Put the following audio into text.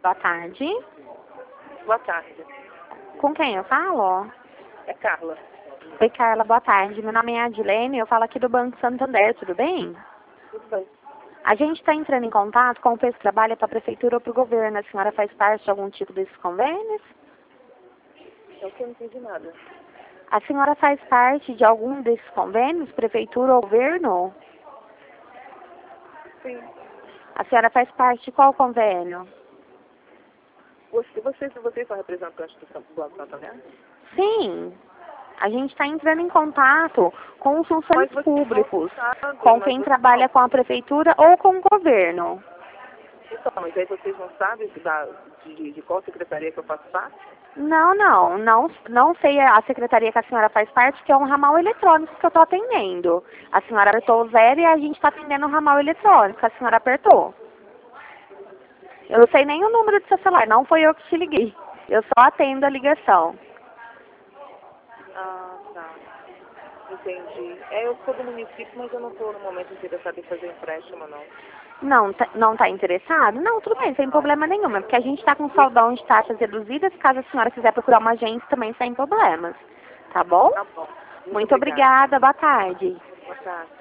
Boa tarde. Boa tarde. Com quem eu falo? É Carla. Oi, Carla, boa tarde. Meu nome é Adilene, eu falo aqui do Banco Santander, tudo bem? Tudo bem. A gente está entrando em contato com o pessoal que trabalha para a Prefeitura ou para o governo. A senhora faz parte de algum tipo desses convênios? É que eu não entendi nada. A senhora faz parte de algum desses convênios, Prefeitura ou governo? Sim. A senhora faz parte de qual convênio? Vocês são representantes do Banco Santander? Sim. A gente está entrando em contato com os funcionários Mas vocês públicos, não sabem, com mas quem vocês trabalha com a Prefeitura ou com o governo. então, mas aí vocês não sabem de qual secretaria que eu faço parte? Não sei a secretaria que a senhora faz parte, que é um ramal eletrônico que eu estou atendendo. A senhora apertou o 0 e a gente está atendendo o ramal eletrônico que a senhora apertou. Eu não sei nem o número do seu celular, não foi eu que te liguei. Eu só atendo a ligação. Ah, tá. Entendi. Eu sou do município, mas eu não estou no momento interessado em fazer empréstimo, não. Não tá interessado? Não, tudo bem, sem problema nenhum. É porque a gente está com saldão de taxas reduzidas. Caso a senhora quiser procurar uma agência, também sem problemas. Tá bom? Tá bom. Muito obrigada. Boa tarde. Boa tarde.